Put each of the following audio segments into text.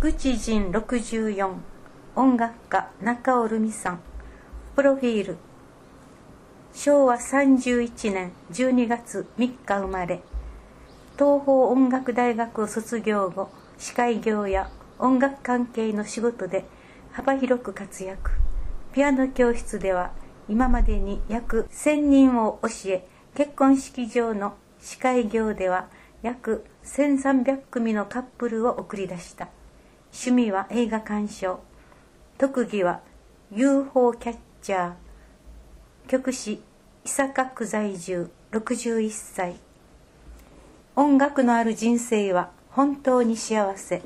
菊池仁64、音楽家中尾留美さん。プロフィール。昭和31年12月3日生まれ。東邦音楽大学を卒業後、司会業や音楽関係の仕事で幅広く活躍。ピアノ教室では今までに約1000人を教え、結婚式場の司会業では約1300組のカップルを送り出した。趣味は映画鑑賞。特技は UFO キャッチャー。局師伊坂区在住61歳。音楽のある人生は本当に幸せ。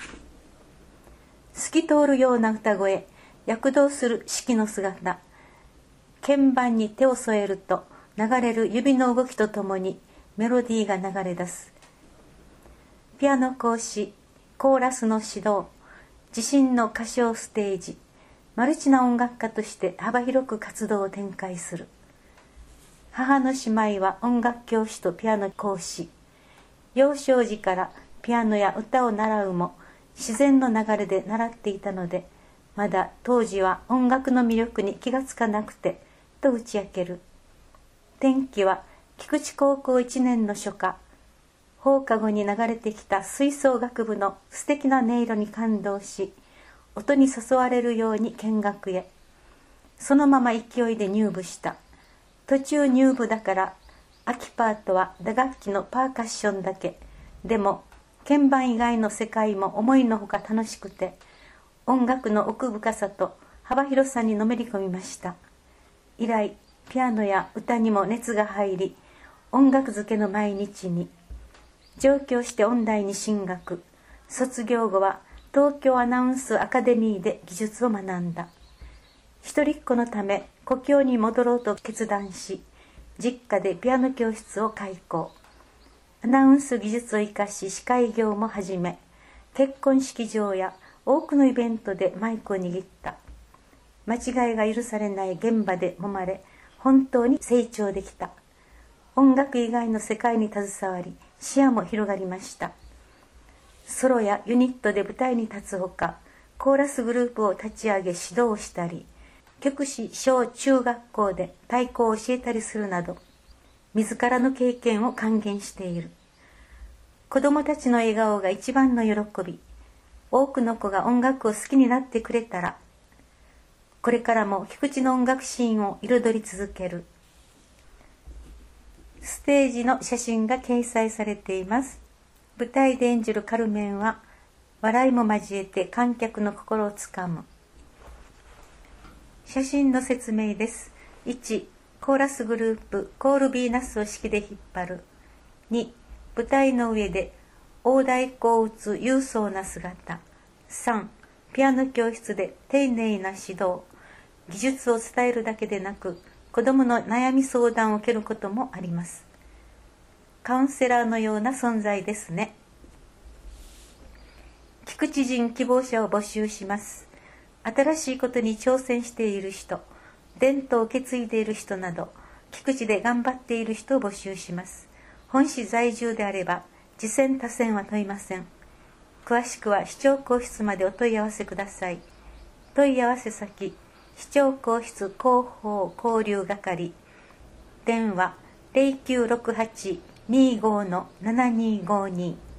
透き通るような歌声、躍動する四季の姿。鍵盤に手を添えると流れる指の動きとともにメロディーが流れ出す。ピアノ講師、コーラスの指導、自身の歌唱ステージ、マルチな音楽家として幅広く活動を展開する。母の姉妹は音楽教師とピアノ講師。幼少時からピアノや歌を習うも自然の流れで習っていたので、まだ当時は音楽の魅力に気がつかなくてと打ち明ける。転機は菊池高校1年の初夏、放課後に流れてきた吹奏楽部の素敵な音色に感動し、音に誘われるように見学へ。そのまま勢いで入部した。途中入部だから秋パートは打楽器のパーカッションだけ。でも鍵盤以外の世界も思いのほか楽しくて、音楽の奥深さと幅広さにのめり込みました。以来ピアノや歌にも熱が入り、音楽漬けの毎日に。上京して音大に進学。卒業後は東京アナウンスアカデミーで技術を学んだ。一人っ子のため故郷に戻ろうと決断し、実家でピアノ教室を開講。アナウンス技術を生かし司会業も始め、結婚式場や多くのイベントでマイクを握った。間違いが許されない現場で揉まれ、本当に成長できた。音楽以外の世界に携わり、視野も広がりました。ソロやユニットで舞台に立つほか、コーラスグループを立ち上げ指導したり、局師小中学校で太鼓を教えたりするなど、自らの経験を還元している。子どもたちの笑顔が一番の喜び。多くの子が音楽を好きになってくれたら、これからも菊池の音楽シーンを彩り続ける。ステージの写真が掲載されています。舞台で演じるカルメンは、笑いも交えて観客の心をつかむ。写真の説明です。1、コーラスグループコールビーナスを指揮で引っ張る。2、舞台の上で大太鼓を打つ勇壮な姿。3、ピアノ教室で丁寧な指導。技術を伝えるだけでなく、子どもの悩み相談を受けることもあります。カウンセラーのような存在ですね。菊池人希望者を募集します。新しいことに挑戦している人、伝統を受け継いでいる人など、菊池で頑張っている人を募集します。本市在住であれば、次戦他戦は問いません。詳しくは市長公室までお問い合わせください。問い合わせ先、市長公室広報交流係。電話 0968-25-7252